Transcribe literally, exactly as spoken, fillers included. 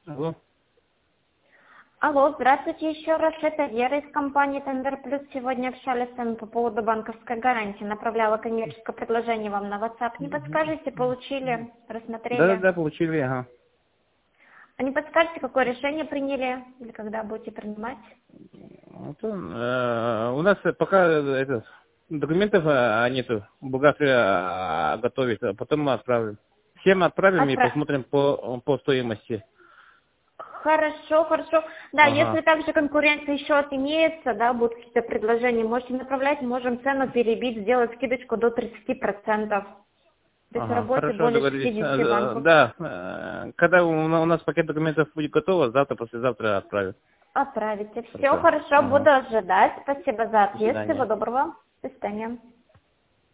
Алло. Алло, здравствуйте еще раз. Это Вера из компании Тендер Плюс. Сегодня общались с вами по поводу банковской гарантии. Направляла коммерческое предложение вам на WhatsApp. Не подскажете, получили, Да, да, рассмотрели? да, получили, ага. А не подскажете, какое решение приняли или когда будете принимать? Вот, э, у нас пока э, это, документов э, нету. Бухгалтер э, готовит, а потом мы отправим. Всем отправим и Отправ... посмотрим по, по стоимости. Хорошо, хорошо. Да, если Ага. также конкуренция еще имеется, да, будут какие-то предложения, можете направлять, можем цену перебить, сделать скидочку до тридцати процентов. То есть в Ага, работе хорошо, более договорились. шестидесяти Э, банков. Да, э, когда у на- у нас пакет документов будет готово, завтра, послезавтра отправим. Отправите. Все Хорошо. хорошо, буду Ага. ожидать. Спасибо за До ответ. Всего свидания. доброго. До свидания.